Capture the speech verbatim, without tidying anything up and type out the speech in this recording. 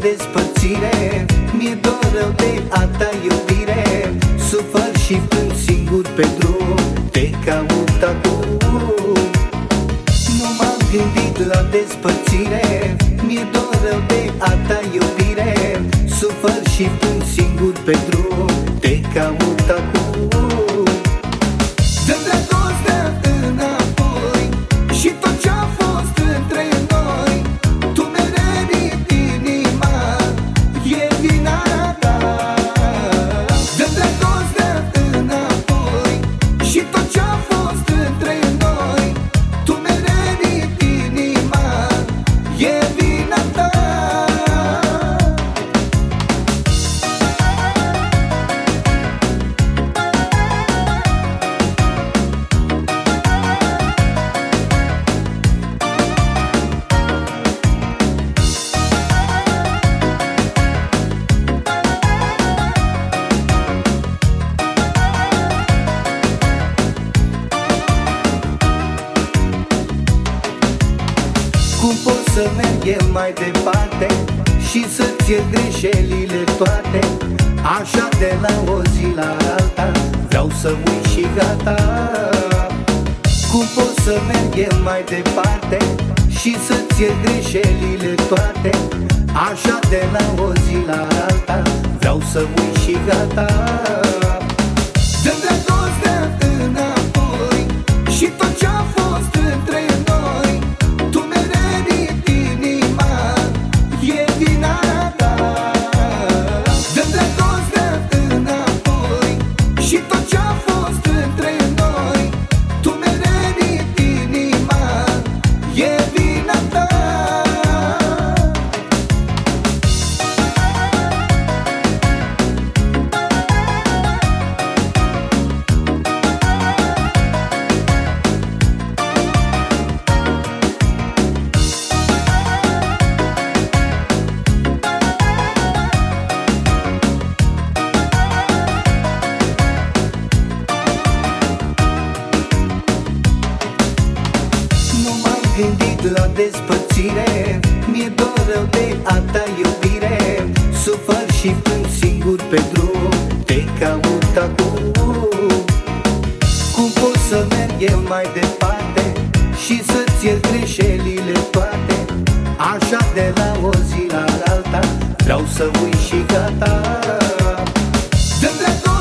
despărțire, mi-e dor rău de a ta iubire. Sufăr și plâng singur pe drum, te caut acum. Nu m-am gândit la despărțire, mi-e dor rău de a ta iubire. Sufăr și plâng singur pe drum, te caut acum. Dă dragostea înapoi și tot ce-a fost între noi. Tu mi-ai rănit inima, e vina ta. Dă dragostea înapoi și tot ce-a fost între noi. Tu mi-ai rănit inima, e vina ta. Cum pot să merg eu mai departe și să-ți iert greșelile toate? Așa de la o zi la alta vreau să uit și gata. Cum pot să merg eu mai departe și să-ți iert greșelile toate? Așa de la o zi la alta vreau să uit și gata. Dă dragostea înapoi și tot ce-a fost între noi. Tu mi-ai rănit inima, e vina ta. Dă dragostea înapoi și tot ce-a fost între noi. Tu mi-ai rănit inima, e vina ta. Gândit la despărțire, mi-e dor rău de a ta iubire. Sufăr și plâng singur pe drum, te caut acum. Cum pot să merg eu mai departe și să-ți iert greșelile toate? Așa de la o zi la alta vreau să uit și gata. Dă-mi